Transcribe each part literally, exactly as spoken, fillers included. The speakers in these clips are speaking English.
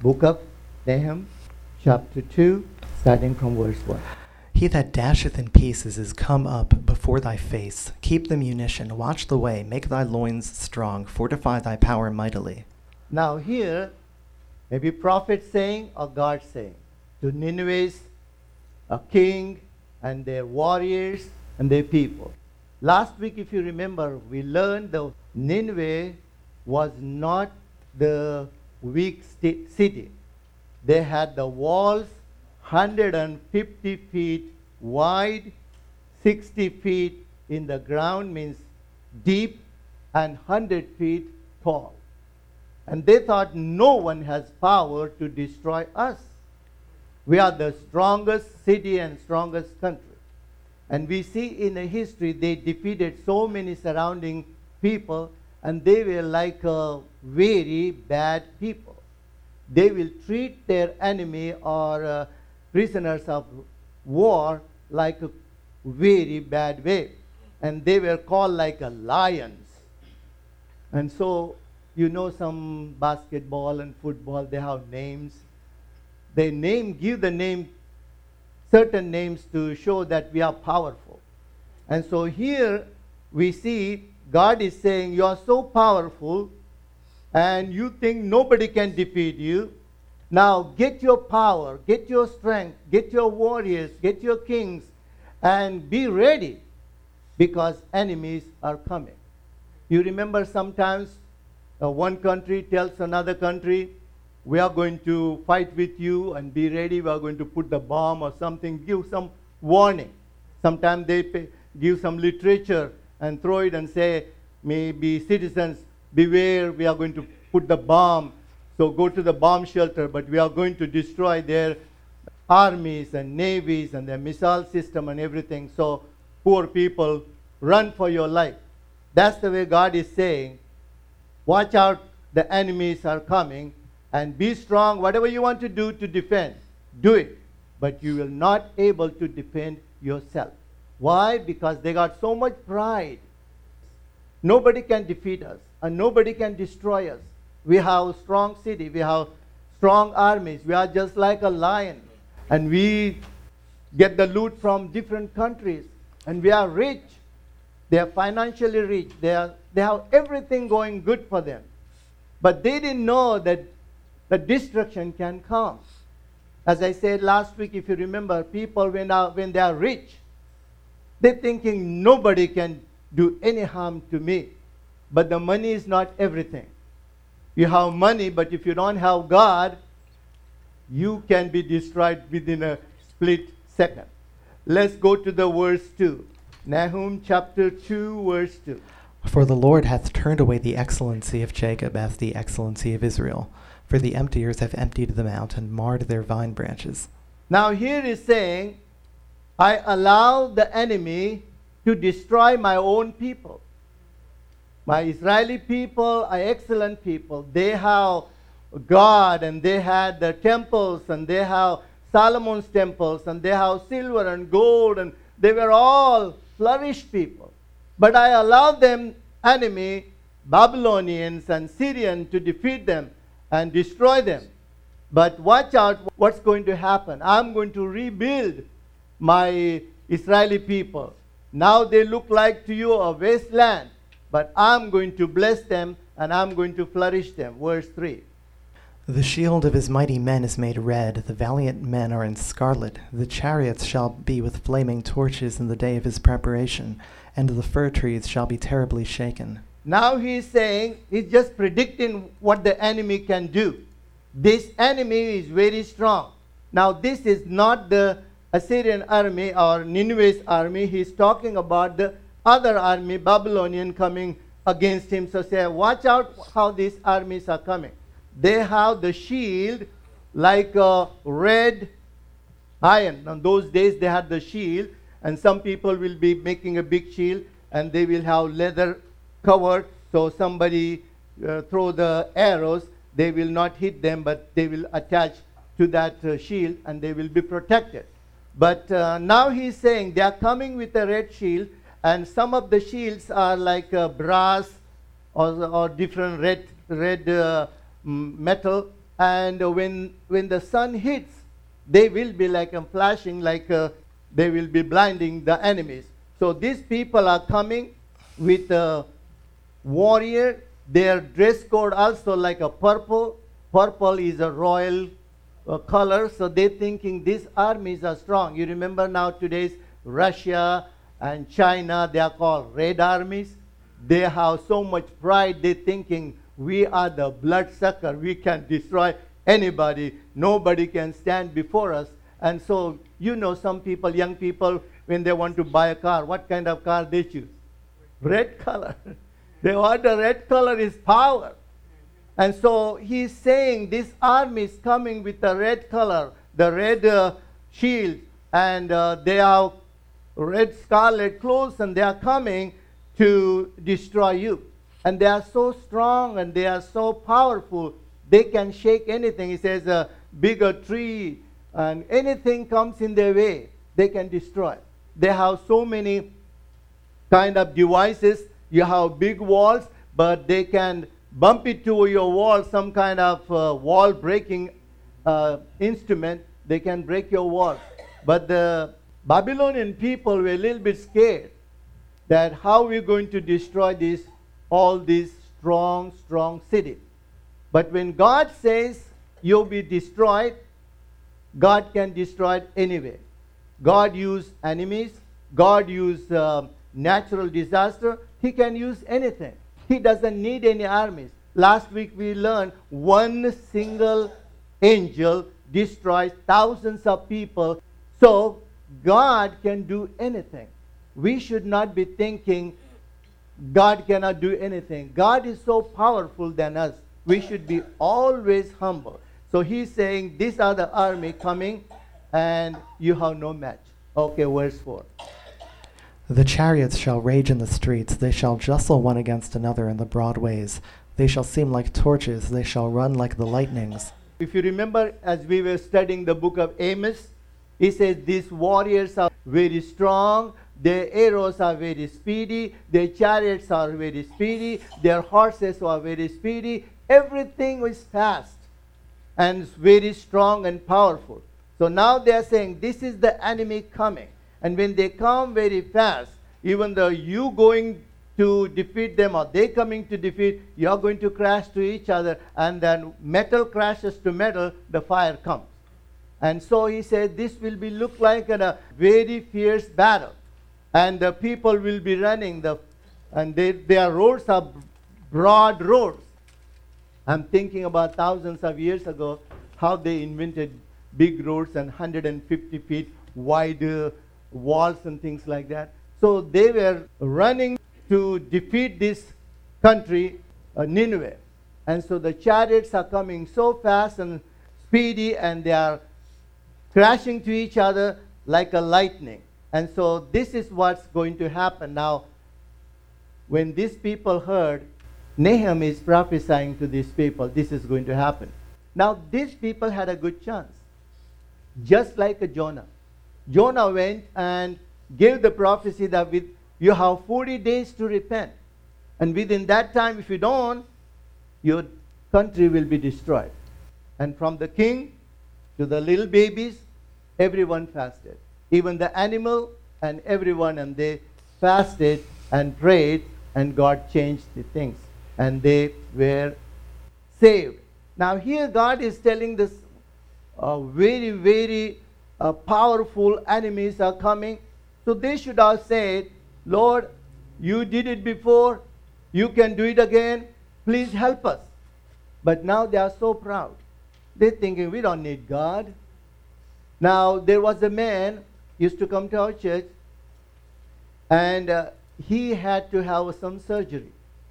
Book of Nahum, chapter two, starting from verse one. He that dasheth in pieces is come up before thy face. Keep the munition, watch the way, make thy loins strong, fortify thy power mightily. Now here, maybe prophet saying or God saying to Nineveh's a king and their warriors and their people. Last week, if you remember, we learned the Nineveh was not the weak sti- city. They had the walls one hundred fifty feet wide, sixty feet in the ground, means deep, and one hundred feet tall. And they thought no one has power to destroy us. We are the strongest city and strongest country. And we see in the history they defeated so many surrounding people, and they were like a very bad people. They will treat their enemy or uh, prisoners of war like a very bad way. And they were called like a lions. And so, you know, some basketball and football, they have names. They name, give the name, certain names to show that we are powerful. And so here we see God is saying, you are so powerful and you think nobody can defeat you. Now get your power, get your strength, get your warriors, get your kings, and be ready because enemies are coming. You remember sometimes uh, one country tells another country, we are going to fight with you and be ready. We are going to put the bomb or something, give some warning. Sometimes they pay, give some literature and throw it and say, maybe citizens, beware, we are going to put the bomb. So go to the bomb shelter, but we are going to destroy their armies and navies and their missile system and everything. So poor people, run for your life. That's the way God is saying, watch out, the enemies are coming. And be strong. Whatever you want to do to defend, do it. But you will not able to defend yourself. Why? Because they got so much pride. Nobody can defeat us. And nobody can destroy us. We have a strong city. We have strong armies. We are just like a lion. And we get the loot from different countries. And we are rich. They are financially rich. They, are, they have everything going good for them. But they didn't know that the destruction can come. As I said last week, if you remember, people when, are, when they are rich, they're thinking nobody can do any harm to me. But the money is not everything. You have money, but if you don't have God, you can be destroyed within a split second. Let's go to the verse two. Nahum chapter two, verse two. For the Lord hath turned away the excellency of Jacob as the excellency of Israel. For the emptiers have emptied them out and marred their vine branches. Now here is saying, I allow the enemy to destroy my own people. My Israeli people are excellent people. They have God and they had the temples and they have Solomon's temples and they have silver and gold and they were all flourished people. But I allowed them, enemy, Babylonians and Syrians, to defeat them and destroy them. But watch out what's going to happen. I'm going to rebuild my Israeli people. Now they look like to you a wasteland, but I'm going to bless them and I'm going to flourish them. Verse three. The shield of his mighty men is made red. The valiant men are in scarlet. The chariots shall be with flaming torches in the day of his preparation, and the fir trees shall be terribly shaken. Now he is saying, he's just predicting what the enemy can do. This enemy is very strong. Now this is not the Assyrian army or Nineveh's army. He's talking about the other army, Babylonian, coming against him. So say, watch out how these armies are coming. They have the shield like a red iron. Now those days they had the shield, and some people will be making a big shield and they will have leather covered, so somebody uh, throw the arrows, they will not hit them, but they will attach to that uh, shield and they will be protected. But uh, now he's saying they are coming with a red shield, and some of the shields are like uh, brass or, or different red red uh, metal, And uh, when, when the sun hits, they will be like a flashing, like uh, they will be blinding the enemies. So these people are coming with a warrior. Their dress code also like a purple. Purple is a royal uh, color. So they're thinking these armies are strong. You remember now today's Russia and China, they are called red armies. They have so much pride. They're thinking we are the bloodsucker. We can destroy anybody. Nobody can stand before us. And so, you know, some people, young people, when they want to buy a car, what kind of car they choose? Red color. They want the red color is power. And so he's saying this army is coming with the red color, the red uh, shield, and uh, they have red scarlet clothes, and they are coming to destroy you. And they are so strong and they are so powerful, they can shake anything. He says a bigger tree and anything comes in their way, they can destroy. They have so many kind of devices. You have big walls, but they can bump it to your wall, some kind of uh, wall breaking uh, instrument. They can break your wall. But the Babylonian people were a little bit scared that how we're going to destroy this, all these strong, strong cities. But when God says you'll be destroyed, God can destroy it anyway. God used enemies. God used uh, natural disaster. He can use anything. He doesn't need any armies. Last week we learned one single angel destroys thousands of people. So God can do anything. We should not be thinking God cannot do anything. God is so powerful than us. We should be always humble. So he's saying, these are the army coming, and you have no match. Okay, verse four. The chariots shall rage in the streets. They shall jostle one against another in the broad ways. They shall seem like torches. They shall run like the lightnings. If you remember, as we were studying the book of Amos, he says these warriors are very strong. Their arrows are very speedy. Their chariots are very speedy. Their horses are very speedy. Everything is fast and very strong and powerful. So now they are saying this is the enemy coming. And when they come very fast, even though you going to defeat them or they coming to defeat, you are going to crash to each other. And then metal crashes to metal, the fire comes. And so he said this will be look like a very fierce battle. And the people will be running, the, and they, their roads are broad roads. I'm thinking about thousands of years ago, how they invented big roads and one hundred fifty feet wide uh, walls and things like that. So they were running to defeat this country, uh, Nineveh. And so the chariots are coming so fast and speedy, and they are crashing to each other like a lightning. And so this is what's going to happen. Now, when these people heard, Nahum is prophesying to these people, this is going to happen. Now, these people had a good chance. Just like a Jonah. Jonah went and gave the prophecy that with, you have forty days to repent. And within that time, if you don't, your country will be destroyed. And from the king to the little babies, everyone fasted. Even the animal and everyone, and they fasted and prayed, and God changed the things. And they were saved. Now here God is telling this uh, very, very uh, powerful enemies are coming. So they should have said, Lord, you did it before. You can do it again. Please help us. But now they are so proud. They're thinking, we don't need God. Now there was a man used to come to our church, and uh, he had to have some surgery.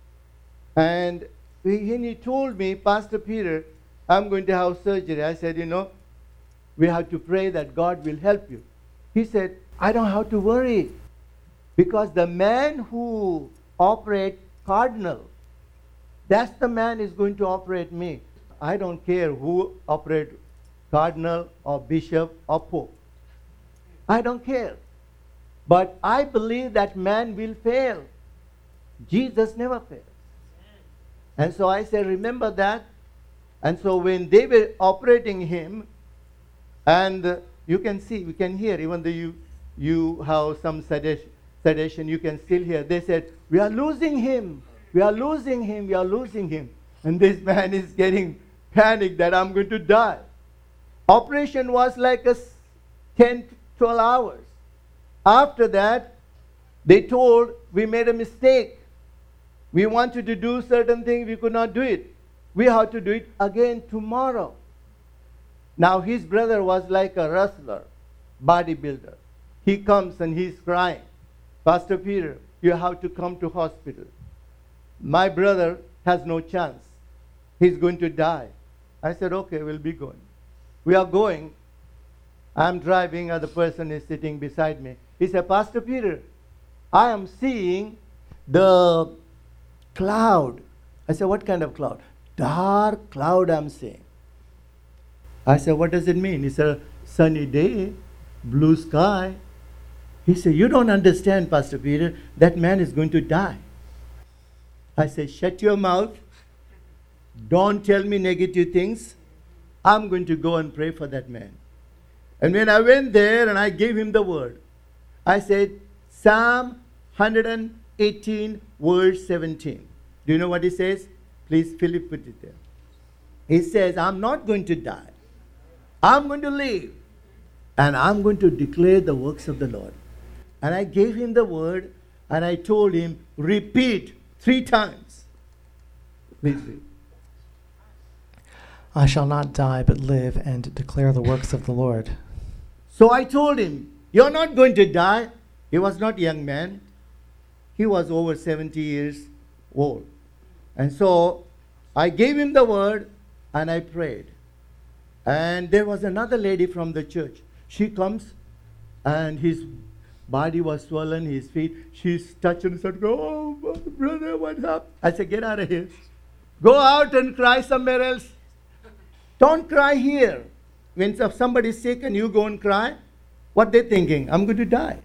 And he, he told me, Pastor Peter, I'm going to have surgery. I said, you know, we have to pray that God will help you. He said, I don't have to worry, because the man who operates cardinal, that's the man is going to operate me. I don't care who operates cardinal or bishop or pope. I don't care. But I believe that man will fail. Jesus never fails. And so I said, remember that. And so when they were operating him, and uh, you can see, we can hear, even though you, you have some sedation, sedation, you can still hear. They said, we are losing him. We are losing him. We are losing him. And this man is getting panicked that I'm going to die. Operation was like a ten, twelve hours. After that, they told, we made a mistake. We wanted to do certain things, we could not do it. We have to do it again tomorrow. Now his brother was like a wrestler, bodybuilder. He comes and he's crying, Pastor Peter, you have to come to hospital. My brother has no chance. He's going to die. I said, okay, we'll be going. We are going. I'm driving, other person is sitting beside me. He said, Pastor Peter, I am seeing the cloud. I said, what kind of cloud? Dark cloud I'm seeing. I said, what does it mean? He said, sunny day, blue sky. He said, you don't understand, Pastor Peter, that man is going to die. I said, shut your mouth. Don't tell me negative things. I'm going to go and pray for that man. And when I went there and I gave him the word, I said, Psalm one eighteen, verse seventeen. Do you know what he says? Please, Philip, put it there. He says, I'm not going to die. I'm going to live. And I'm going to declare the works of the Lord. And I gave him the word, and I told him, repeat three times. Please read. I shall not die, but live and declare the works of the Lord. So I told him, you're not going to die. He was not a young man. He was over seventy years old. And so I gave him the word, and I prayed. And there was another lady from the church. She comes, and his body was swollen, his feet. She's touching and said, oh, brother, what happened? I said, get out of here. Go out and cry somewhere else. Don't cry here. When somebody's sick and you go and cry, what they're thinking? I'm going to die.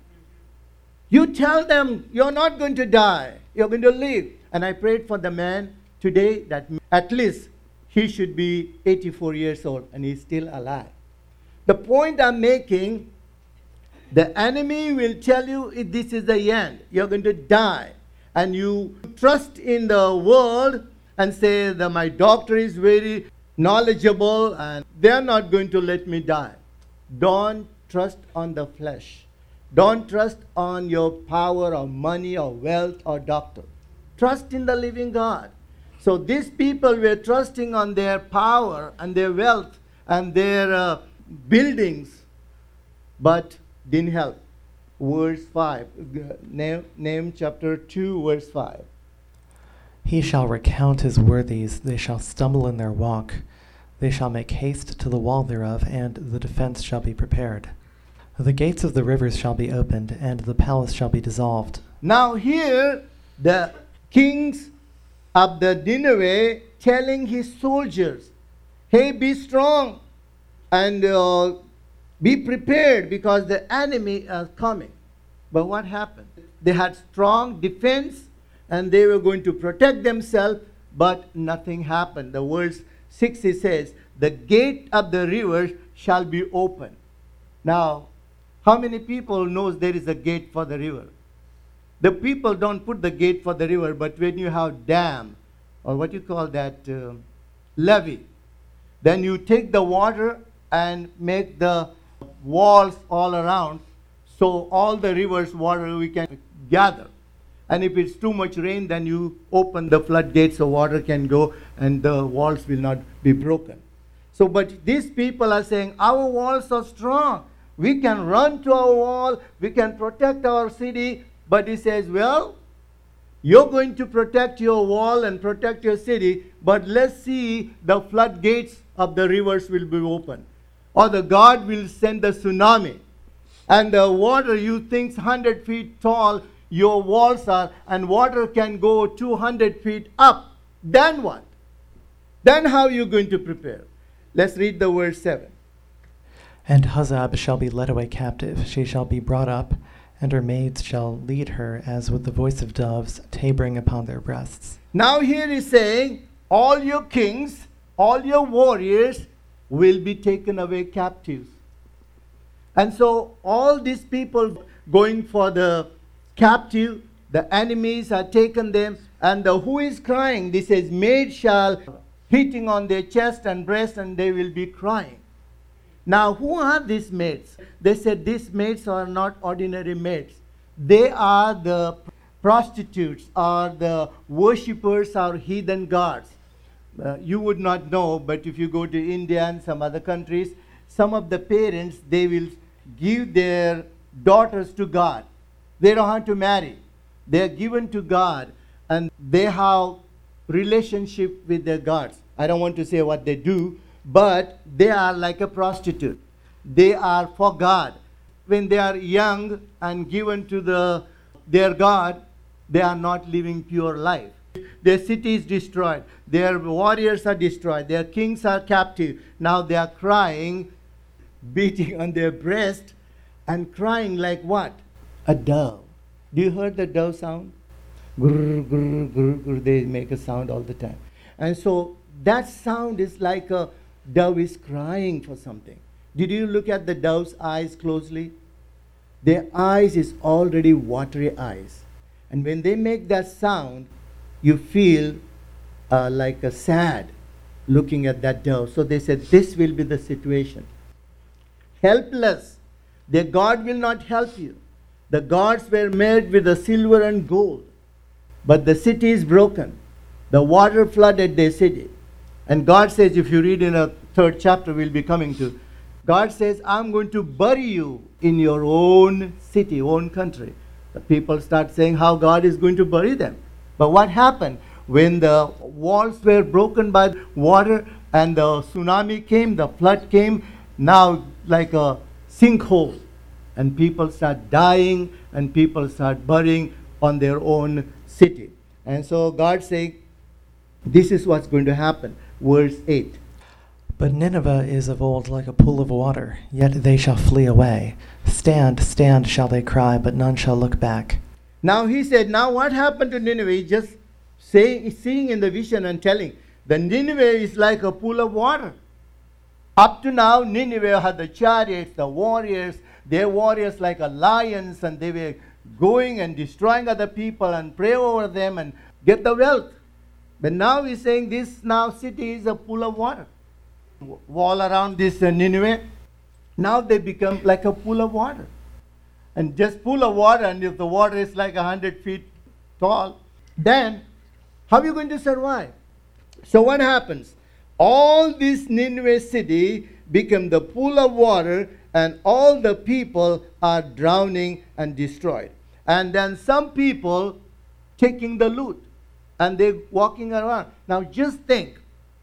You tell them you're not going to die. You're going to live. And I prayed for the man today that at least he should be eighty-four years old and he's still alive. The point I'm making, the enemy will tell you if this is the end. You're going to die. And you trust in the world and say that my doctor is very knowledgeable and they're not going to let me die. Don't trust on the flesh. Don't trust on your power or money or wealth or doctor. Trust in the living God. So these people were trusting on their power and their wealth and their uh, buildings, but didn't help. Verse five, name, name chapter two, verse five. He shall recount his worthies, they shall stumble in their walk. They shall make haste to the wall thereof, and the defense shall be prepared. The gates of the rivers shall be opened, and the palace shall be dissolved. Now here, the kings of the Nineveh telling his soldiers, hey, be strong and uh, be prepared because the enemy is coming. But what happened? They had strong defense and they were going to protect themselves, but nothing happened. The verse six, it says, the gate of the rivers shall be open. Now, how many people knows there is a gate for the river? The people don't put the gate for the river, but when you have dam, or what you call that, uh, levee, then you take the water and make the walls all around, so all the river's water we can gather. And if it's too much rain, then you open the floodgates so water can go and the walls will not be broken. So, but these people are saying, our walls are strong. We can run to our wall. We can protect our city. But he says, well, you're going to protect your wall and protect your city, but let's see the floodgates of the rivers will be open. Or the God will send a tsunami. And the water you think one hundred feet tall, your walls are, and water can go two hundred feet up. Then what? Then how are you going to prepare? Let's read the verse seven. And Huzzab shall be led away captive. She shall be brought up, and her maids shall lead her as with the voice of doves, tabering upon their breasts. Now here he's saying, all your kings, all your warriors will be taken away captives. And so all these people going for the captive, the enemies are taken them, and the, who is crying? This says, maids shall hitting on their chest and breast, and they will be crying. Now, who are these maids? They said these maids are not ordinary maids. They are the prostitutes, or the worshippers, or heathen gods. Uh, you would not know, but if you go to India and some other countries, some of the parents, they will give their daughters to God. They don't have to marry. They are given to God, and they have relationship with their gods. I don't want to say what they do, but they are like a prostitute. They are for God. When they are young and given to the their God, they are not living pure life. Their city is destroyed. Their warriors are destroyed. Their kings are captive. Now they are crying, beating on their breast, and crying like what? A dove. Do you heard the dove sound? Grr, grr, grr, grr. They make a sound all the time. And so that sound is like a dove is crying for something. Did you look at the dove's eyes closely? Their eyes is already watery eyes. And when they make that sound, you feel uh, like a sad looking at that dove. So they said, this will be the situation. Helpless. Their God will not help you. The gods were made with the silver and gold. But the city is broken. The water flooded their city. And God says, if you read in a third chapter we'll be coming to, God says, I'm going to bury you in your own city, own country. The people start saying how God is going to bury them. But what happened? When the walls were broken by water and the tsunami came, the flood came, now like a sinkhole. And people start dying, and people start burying on their own city. And so God saying, this is what's going to happen. Verse eight. But Nineveh is of old like a pool of water, yet they shall flee away. Stand, stand, shall they cry, but none shall look back. Now he said, now what happened to Nineveh? He's just saying, seeing in the vision and telling. The Nineveh is like a pool of water. Up to now, Nineveh had the chariots, the warriors, their warriors like a lions, and they were going and destroying other people and pray over them and get the wealth. But now he's saying this now city is a pool of water. Wall around this uh, Nineveh, now they become like a pool of water. And just pool of water, and if the water is like a hundred feet tall, then how are you going to survive? So what happens? All this Nineveh city become the pool of water, and all the people are drowning and destroyed. And then some people taking the loot, and they're walking around. Now just think,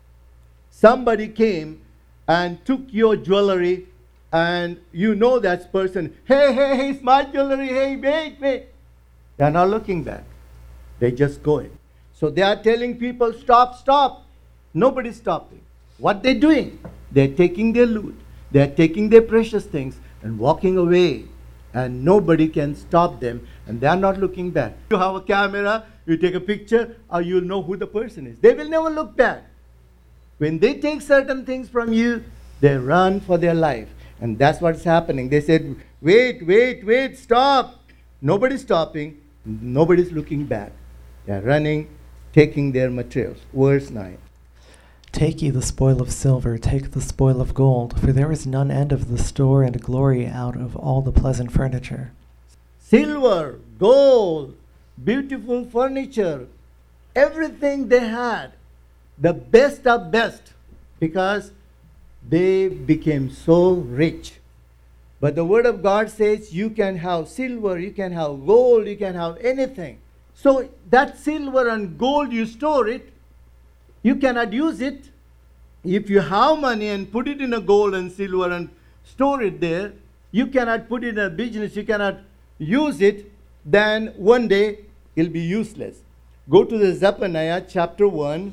somebody came and took your jewelry, and you know that person, hey, hey, hey, it's my jewelry, hey, wait, wait. They're not looking back. They're just going. So they are telling people, stop, stop. Nobody's stopping. What they're doing? They're taking their loot. They're taking their precious things and walking away. And nobody can stop them. And they're not looking back. You have a camera, you take a picture, or you'll know who the person is. They will never look back. When they take certain things from you, they run for their life. And that's what's happening. They said, wait, wait, wait, stop. Nobody's stopping. Nobody's looking back. They're running, taking their materials. Verse nine. Take ye the spoil of silver, take the spoil of gold, for there is none end of the store and glory out of all the pleasant furniture. Silver, gold, beautiful furniture, everything they had, the best of best, because they became so rich. But the word of God says you can have silver, you can have gold, you can have anything. So that silver and gold, you store it, you cannot use it. If you have money and put it in a gold and silver and store it there, you cannot put it in a business, you cannot use it, then one day it'll be useless. Go to the Zephaniah chapter one,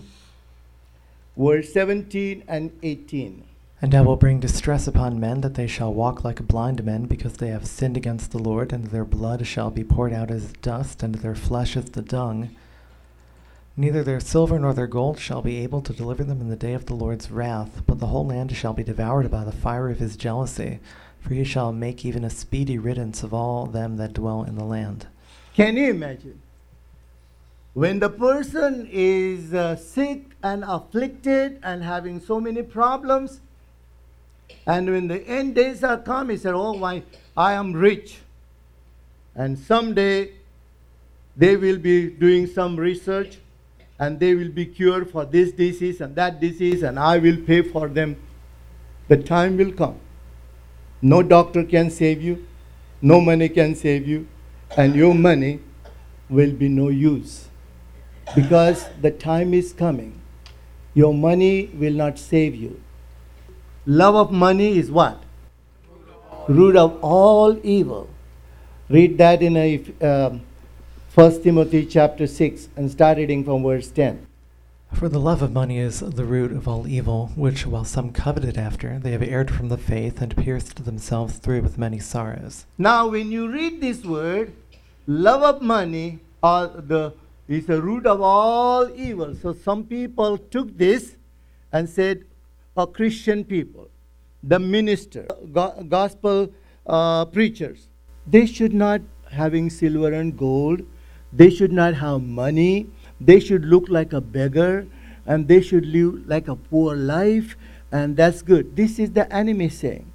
verse seventeen and eighteen. And I will bring distress upon men, that they shall walk like blind men, because they have sinned against the Lord, and their blood shall be poured out as dust, and their flesh as the dung. Neither their silver nor their gold shall be able to deliver them in the day of the Lord's wrath, but the whole land shall be devoured by the fire of his jealousy, for he shall make even a speedy riddance of all them that dwell in the land. Can you imagine? When the person is uh, sick and afflicted and having so many problems, and when the end days are come, he said, oh, my, I am rich. And someday they will be doing some research and they will be cured for this disease and that disease, and I will pay for them. The time will come. No doctor can save you. No money can save you. And your money will be no use. Because the time is coming. Your money will not save you. Love of money is what? Root of all evil. Read that in a, uh, First Timothy chapter six and start reading from verse ten. For the love of money is the root of all evil, which while some coveted after, they have erred from the faith and pierced themselves through with many sorrows. Now when you read this word, love of money or the is the root of all evil. So some people took this and said, a Christian people, the minister, go- gospel uh, preachers, they should not having silver and gold. They should not have money. They should look like a beggar, and they should live like a poor life, and that's good. This is the enemy saying.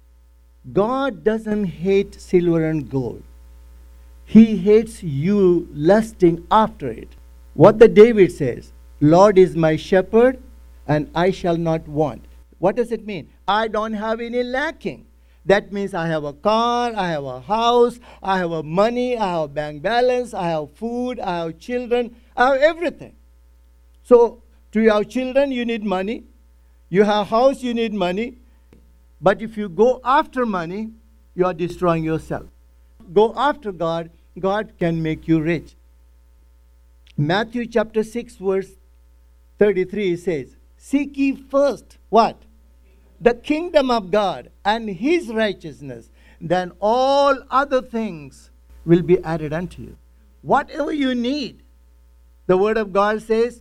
God doesn't hate silver and gold. He hates you lusting after it. What the David says, Lord is my shepherd, and I shall not want. What does it mean? I don't have any lacking. That means I have a car, I have a house, I have a money, I have a bank balance, I have food, I have children, I have everything. So, to your children, you need money. You have a house, you need money. But if you go after money, you are destroying yourself. Go after God, God can make you rich. Matthew chapter six, verse thirty-three says, seek ye first, what? The kingdom of God and his righteousness, then all other things will be added unto you. Whatever you need, the word of God says,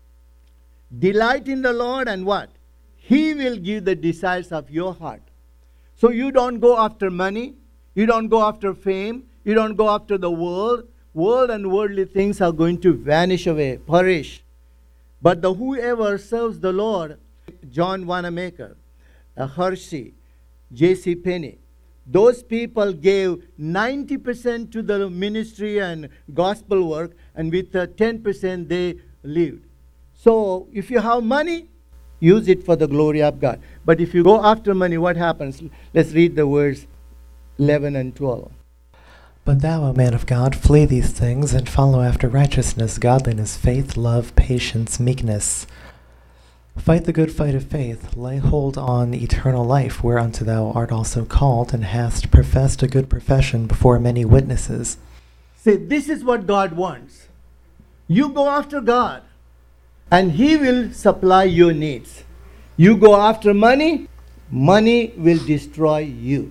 delight in the Lord and what? He will give the desires of your heart. So you don't go after money, you don't go after fame, you don't go after the world. World and worldly things are going to vanish away, perish. But the whoever serves the Lord, John Wanamaker, uh, Hershey, J C Penney, those people gave ninety percent to the ministry and gospel work, and with uh, ten percent they lived. So if you have money, use it for the glory of God. But if you go after money, what happens? Let's read the words eleven and twelve. But thou, O man of God, flee these things, and follow after righteousness, godliness, faith, love, patience, meekness. Fight the good fight of faith, lay hold on eternal life, whereunto thou art also called, and hast professed a good profession before many witnesses. See, this is what God wants. You go after God, and He will supply your needs. You go after money, money will destroy you.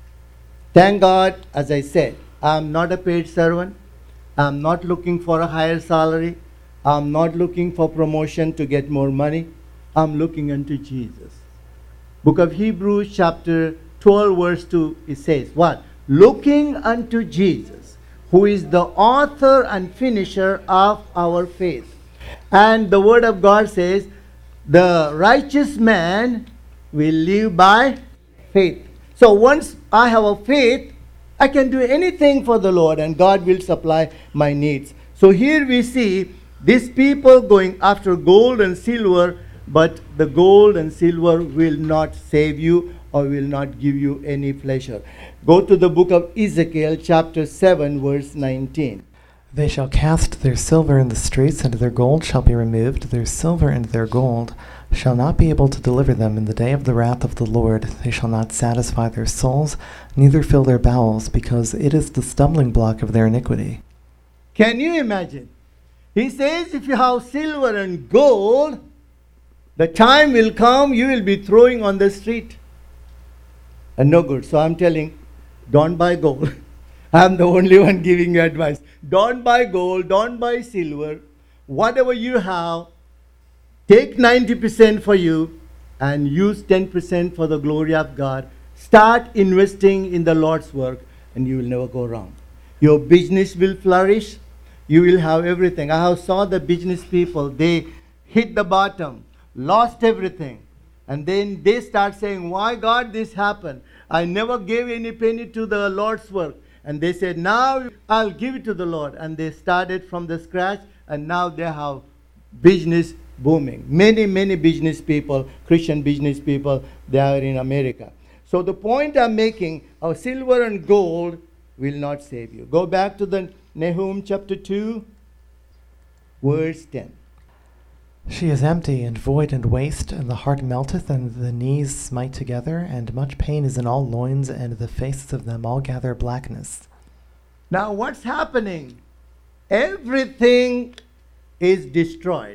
Thank God, as I said, I'm not a paid servant. I'm not looking for a higher salary. I'm not looking for promotion to get more money. I'm looking unto Jesus. Book of Hebrews chapter twelve verse two, it says what? Looking unto Jesus, who is the author and finisher of our faith. And the word of God says, the righteous man will live by faith. So once I have a faith, I can do anything for the Lord, and God will supply my needs. So here we see these people going after gold and silver, but the gold and silver will not save you or will not give you any pleasure. Go to the book of Ezekiel chapter seven verse nineteen. They shall cast their silver in the streets, and their gold shall be removed. Their silver and their gold shall not be able to deliver them in the day of the wrath of the Lord. They shall not satisfy their souls, neither fill their bowels, because it is the stumbling block of their iniquity. Can you imagine? He says, if you have silver and gold, the time will come you will be throwing on the street. And no good. So I'm telling, don't buy gold. I'm the only one giving you advice. Don't buy gold, don't buy silver. whatever you have, take ninety percent for you and use ten percent for the glory of God. Start investing in the Lord's work and you will never go wrong. Your business will flourish. You will have everything. I have saw the business people, they hit the bottom, lost everything. And then they start saying, why God this happened? I never gave any penny to the Lord's work. And they said, now I'll give it to the Lord. And they started from the scratch and now they have business booming. Many, many business people, Christian business people, they are in America. So the point I'm making, our silver and gold will not save you. Go back to the Nahum chapter two, verse ten. She is empty and void and waste, and the heart melteth, and the knees smite together, and much pain is in all loins, and the faces of them all gather blackness. Now what's happening? Everything is destroyed.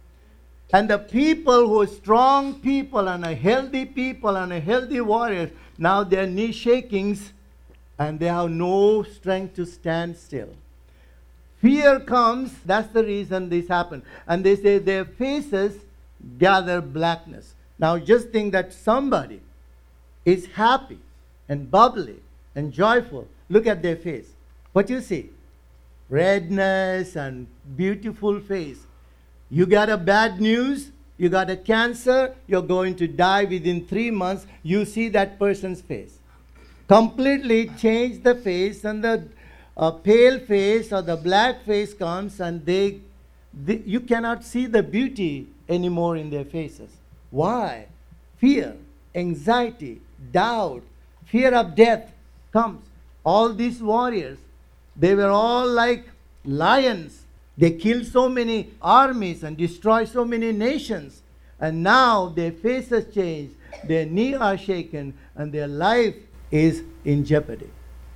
And the people who are strong people and a healthy people and a healthy warriors, now their knee shakings and they have no strength to stand still. Fear comes, that's the reason this happened. And they say their faces gather blackness. Now just think that somebody is happy and bubbly and joyful. Look at their face. What you see? Redness and beautiful face. You got a bad news, you got a cancer, you're going to die within three months, you see that person's face. Completely change the face, and the uh, pale face or the black face comes, and they, they, you cannot see the beauty anymore in their faces. Why? Fear, anxiety, doubt, fear of death comes. All these warriors, they were all like lions. They killed so many armies and destroyed so many nations. And now their faces change, their knees are shaken, and their life is in jeopardy.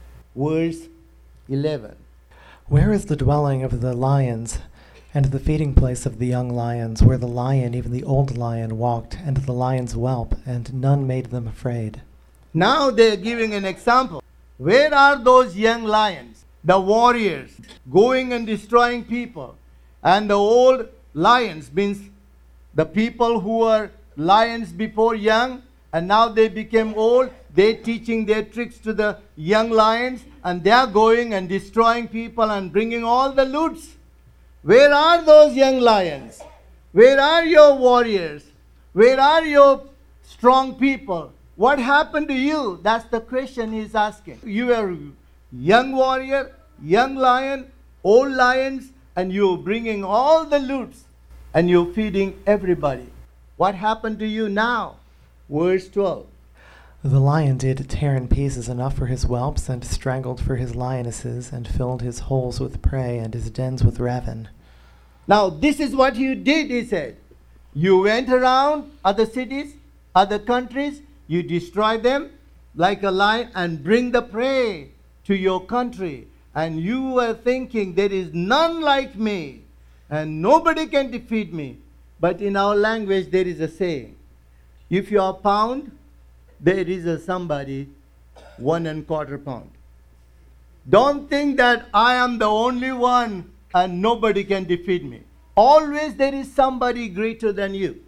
Verse eleven. Where is the dwelling of the lions, and the feeding place of the young lions, where the lion, even the old lion, walked, and the lion's whelp, and none made them afraid? Now they are giving an example. Where are those young lions? The warriors going and destroying people. And the old lions means the people who were lions before young and now they became old. They're teaching their tricks to the young lions and they are going and destroying people and bringing all the loots. Where are those young lions? Where are your warriors? Where are your strong people? What happened to you? That's the question he's asking. You are young warrior, young lion, old lions, and you're bringing all the loots and you're feeding everybody. What happened to you now? Verse twelve. The lion did tear in pieces enough for his whelps, and strangled for his lionesses, and filled his holes with prey, and his dens with ravin. Now this is what you did, he said. You went around other cities, other countries, you destroy them like a lion and bring the prey to your country. And you were thinking, there is none like me, and nobody can defeat me. But in our language, there is a saying. If you are pound, there is a somebody one and quarter pound. Don't think that I am the only one and nobody can defeat me. Always there is somebody greater than you.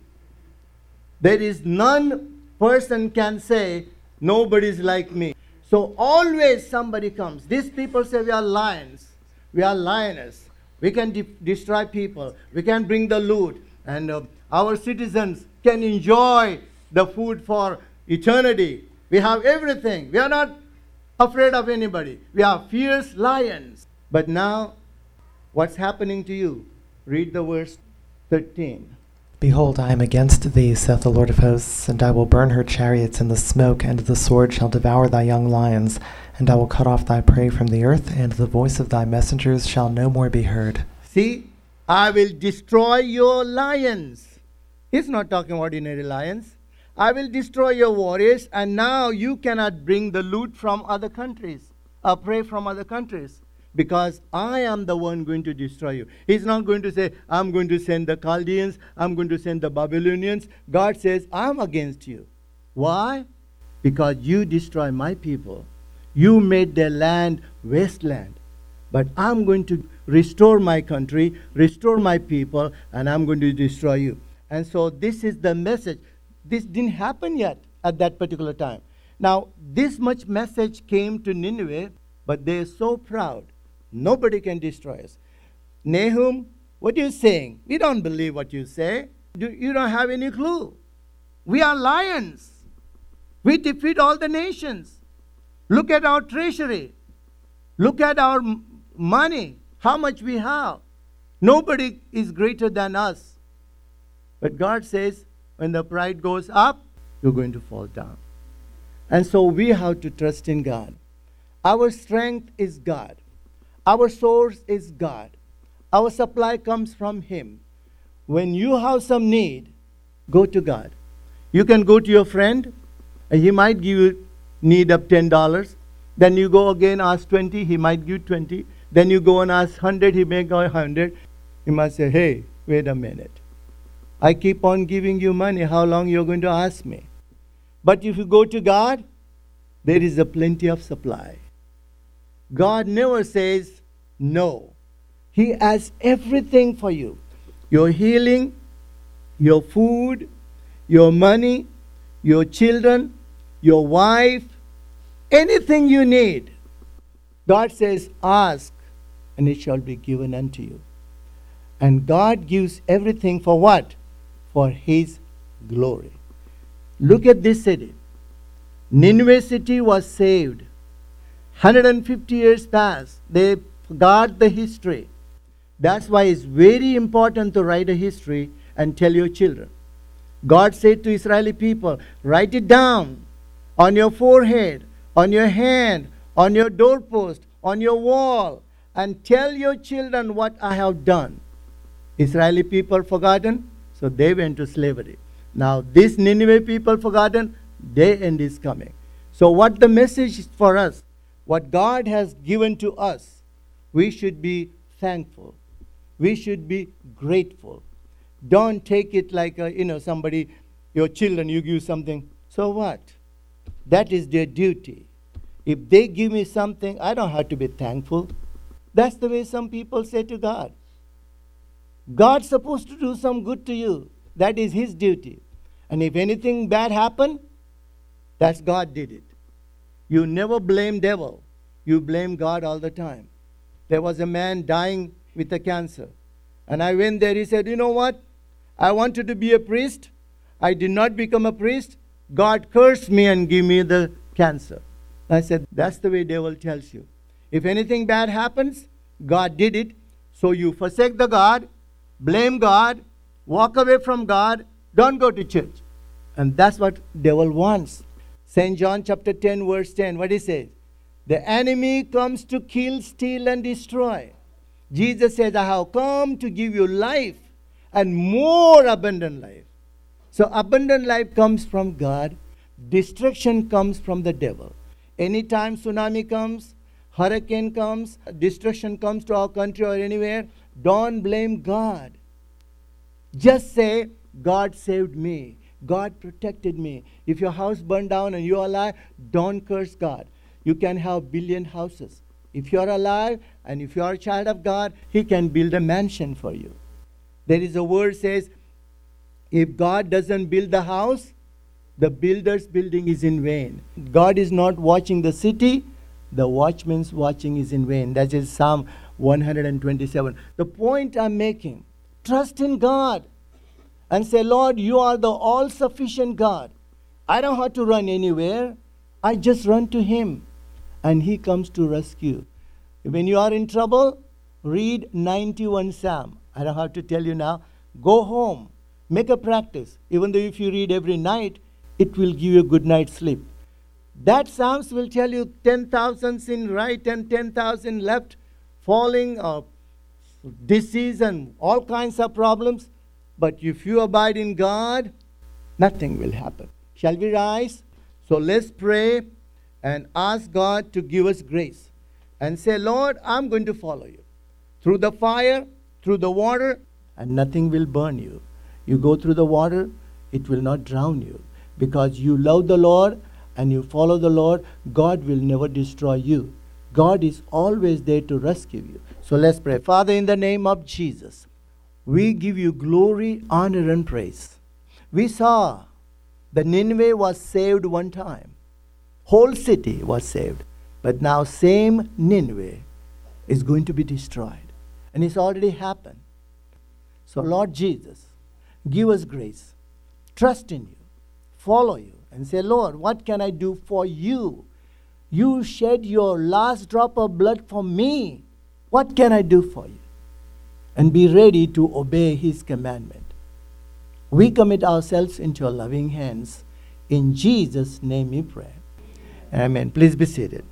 There is none person can say, nobody is like me. So always somebody comes. These people say we are lions, we are lioness. We can de- destroy people. We can bring the loot. And uh, our citizens can enjoy the food for eternity. We have everything. We are not afraid of anybody. We are fierce lions. But now, what's happening to you? Read the verse thirteen. Behold, I am against thee, saith the Lord of hosts, and I will burn her chariots in the smoke, and the sword shall devour thy young lions, and I will cut off thy prey from the earth, and the voice of thy messengers shall no more be heard. See, I will destroy your lions. He's not talking ordinary lions. I will destroy your warriors, and now you cannot bring the loot from other countries, or prey from other countries. Because I am the one going to destroy you. He's not going to say, I'm going to send the Chaldeans, I'm going to send the Babylonians. God says, I'm against you. Why? Because you destroy my people. You made their land wasteland. But I'm going to restore my country, restore my people, and I'm going to destroy you. And so this is the message. This didn't happen yet at that particular time. Now, this much message came to Nineveh, but they are so proud. Nobody can destroy us. Nahum, what are you saying? We don't believe what you say. You don't have any clue. We are lions. We defeat all the nations. Look at our treasury. Look at our m- money, how much we have. Nobody is greater than us. But God says, when the pride goes up, you're going to fall down. And so we have to trust in God. Our strength is God. Our source is God. Our supply comes from Him. When you have some need, go to God. You can go to your friend, and he might give you need of ten dollars. Then you go again, ask twenty, he might give twenty. Then you go and ask one hundred, he may go one hundred. He must say, hey, wait a minute. I keep on giving you money. How long you're going to ask me? But if you go to God, there is a plenty of supply. God never says no. He has everything for you. Your healing, your food, your money, your children, your wife, anything you need. God says, ask, and it shall be given unto you. And God gives everything for what? For His glory. Look at this city. Nineveh city was saved. one hundred fifty years passed. They forgot the history. That's why it's very important to write a history and tell your children. God said to Israeli people, write it down on your forehead, on your hand, on your doorpost, on your wall, and tell your children what I have done. Israeli people forgotten, so they went to slavery. Now this Nineveh people forgotten, their end is coming. So what the message is for us, what God has given to us, we should be thankful. We should be grateful. Don't take it like, a, you know, somebody, your children, you give something. So what? That is their duty. If they give me something, I don't have to be thankful. That's the way some people say to God. God's supposed to do some good to you. That is His duty. And if anything bad happened, that's God did it. You never blame devil. You blame God all the time. There was a man dying with a cancer. And I went there. He said, you know what? I wanted to be a priest. I did not become a priest. God cursed me and gave me the cancer. I said, that's the way devil tells you. If anything bad happens, God did it. So you forsake the God, blame God, walk away from God, don't go to church. And that's what devil wants. Saint John chapter ten, verse ten, what he says? The enemy comes to kill, steal, and destroy. Jesus says, I have come to give you life and more abundant life. So abundant life comes from God. Destruction comes from the devil. Anytime tsunami comes, hurricane comes, destruction comes to our country or anywhere, don't blame God. Just say, God saved me. God protected me. If your house burned down and you're alive, don't curse God. You can have billion houses. If you're alive and if you're a child of God, He can build a mansion for you. There is a word says, if God doesn't build the house, the builder's building is in vain. God is not watching the city, the watchman's watching is in vain. That is Psalm one hundred twenty-seven. The point I'm making, trust in God and say, Lord, you are the all-sufficient God. I don't have to run anywhere. I just run to Him. And He comes to rescue. When you are in trouble, read ninety-one Psalm. I don't have to tell you now. Go home. Make a practice. Even though if you read every night, it will give you a good night's sleep. That Psalms will tell you ten thousand sin right and ten thousand left, falling or disease and all kinds of problems. But if you abide in God, nothing will happen. Shall we rise? So let's pray and ask God to give us grace. And say, Lord, I'm going to follow you. Through the fire, through the water, and nothing will burn you. You go through the water, it will not drown you. Because you love the Lord and you follow the Lord, God will never destroy you. God is always there to rescue you. So let's pray. Father, in the name of Jesus, we give you glory, honor, and praise. We saw that Nineveh was saved one time. Whole city was saved. But now same Nineveh is going to be destroyed. And it's already happened. So Lord Jesus, give us grace. Trust in you. Follow you. And say, Lord, what can I do for you? You shed your last drop of blood for me. What can I do for you? And be ready to obey his commandment. We commit ourselves into your loving hands. In Jesus' name we pray. Amen. Please be seated.